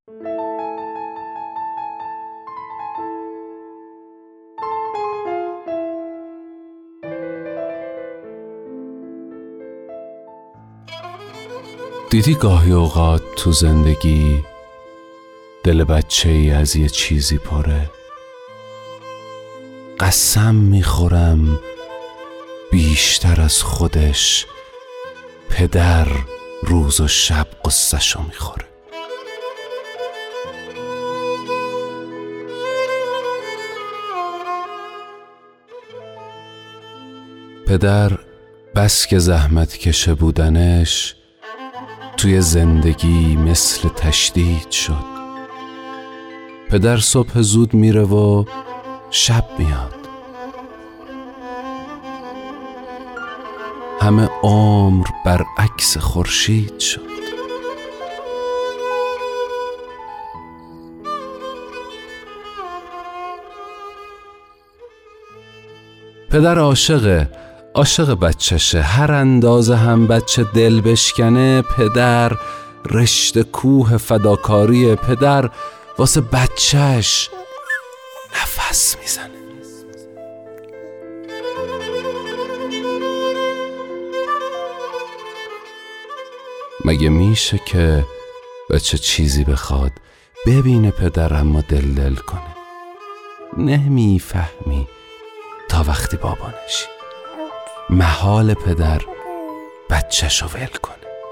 دیدی گاهی اوقات تو زندگی دل بچه‌ای از یه چیزی پره؟ قسم میخورم بیشتر از خودش پدر روز و شب قصه‌شو میخوره. پدر بس که زحمت کشه بودنش توی زندگی مثل تشدید شد. پدر صبح زود میره و شب میاد. همه عمر برعکس خورشید شد. پدر عاشق بچه‌شه. هر اندازه هم بچه دل بشکنه، پدر رشته کوه فداکاری. پدر واسه بچهش نفس میزنه. مگه میشه که بچه چیزی بخواد ببینه پدر اما دل کنه؟ نمیفهمی تا وقتی بابا نشی. محال پدر بچه‌شو ول کنه.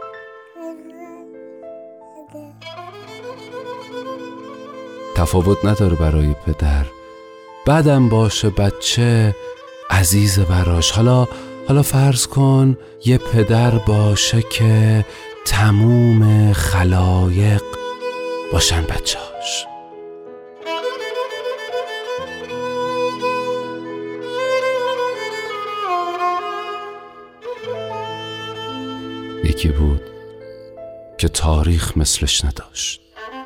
تفاوت نداره برای پدر. بعدم باشه بچه عزیز براش. حالا فرض کن یه پدر باشه که تموم خلایق باشن بچه‌هاش. یکی بود که تاریخ مثلش نداشت.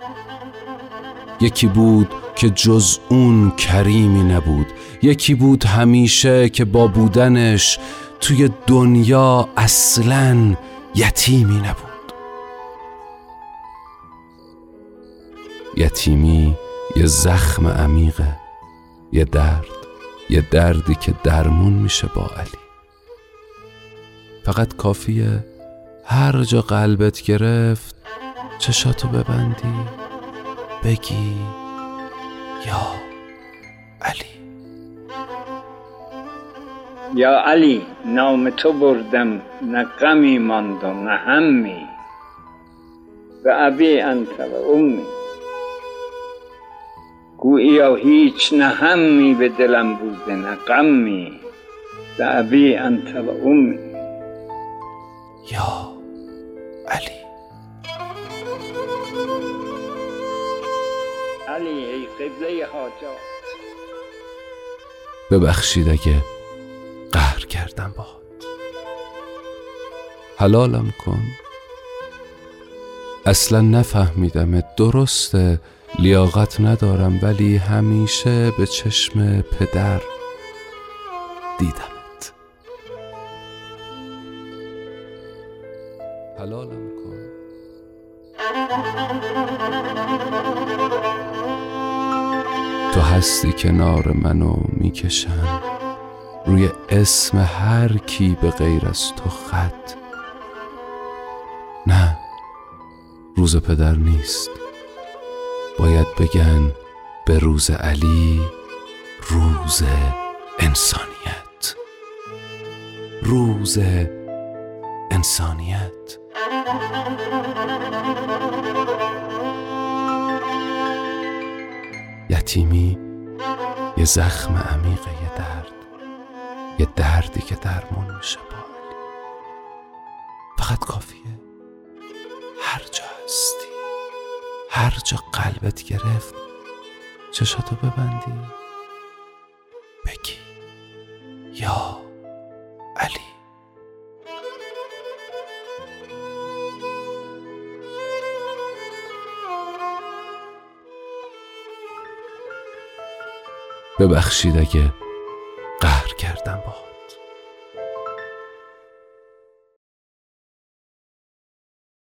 یکی بود که جز اون کریمی نبود. یکی بود همیشه که با بودنش توی دنیا اصلاً یتیمی نبود. یتیمی یه زخم عمیقه، یه دردی که درمون میشه با علی. فقط کافیه هر جا قلبت گرفت چشاتو ببندی بگی یا علی. یا علی، نام تو بردم، نه غمی ماند و نه همی، به ابی انت و امی. گوییا هیچ نه همی به دلم بوده نه غمی، به ابی انت و امی. یا علی. علی ای قبله حاجات، ببخشید اگه قهر کردم باهات. حلالم کن. اصلا نفهمیدم. درسته لیاقت ندارم، ولی همیشه به چشم پدر دیدمت. حلالم کن. تو هستی کنار منو میکشم روی اسم هر کی به غیر از تو خط. نه، روز پدر نیست. باید بگن به روز علی روز انسانیت. روز انسانیت. یتیمی یه زخم عمیقه، یه دردی که درمون میشه با علی. فقط کافیه هر جا هستی، هر جا قلبت گرفت چشاتو ببندی بگی یا علی. ببخشید اگه قهر کردم باهات.